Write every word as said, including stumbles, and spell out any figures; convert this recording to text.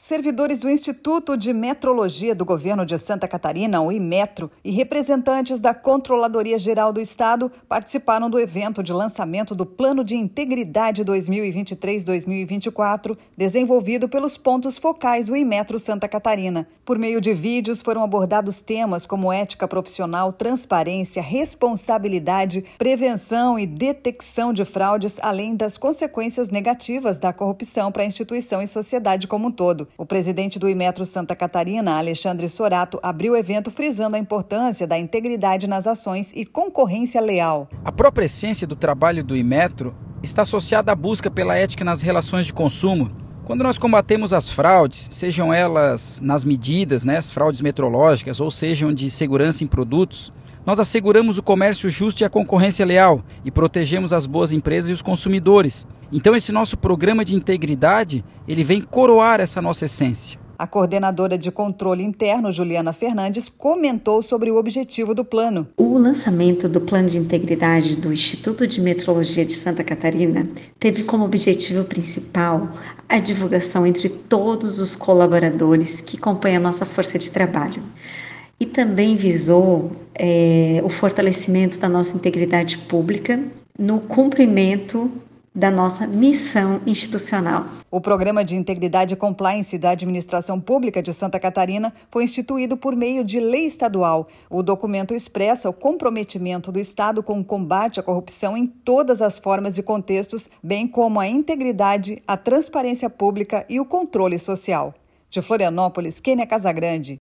Servidores do Instituto de Metrologia do Governo de Santa Catarina, o Inmetro, e representantes da Controladoria Geral do Estado participaram do evento de lançamento do Plano de Integridade dois mil e vinte e três a dois mil e vinte e quatro, desenvolvido pelos pontos focais do Inmetro Santa Catarina. Por meio de vídeos foram abordados temas como ética profissional, transparência, responsabilidade, prevenção e detecção de fraudes, além das consequências negativas da corrupção para a instituição e sociedade como um todo. O presidente do Inmetro Santa Catarina, Alexandre Sorato, abriu o evento frisando a importância da integridade nas ações e concorrência leal. A própria essência do trabalho do Inmetro está associada à busca pela ética nas relações de consumo. Quando nós combatemos as fraudes, sejam elas nas medidas, né, as fraudes metrológicas, ou sejam de segurança em produtos, nós asseguramos o comércio justo e a concorrência leal e protegemos as boas empresas e os consumidores. Então esse nosso programa de integridade, ele vem coroar essa nossa essência. A coordenadora de controle interno, Juliana Fernandes, comentou sobre o objetivo do plano. O lançamento do Plano de Integridade do Instituto de Metrologia de Santa Catarina teve como objetivo principal a divulgação entre todos os colaboradores que compõem a nossa força de trabalho. E também visou é, o fortalecimento da nossa integridade pública no cumprimento da nossa missão institucional. O Programa de Integridade e Compliance da Administração Pública de Santa Catarina foi instituído por meio de lei estadual. O documento expressa o comprometimento do Estado com o combate à corrupção em todas as formas e contextos, bem como a integridade, a transparência pública e o controle social. De Florianópolis, Kênia Casagrande.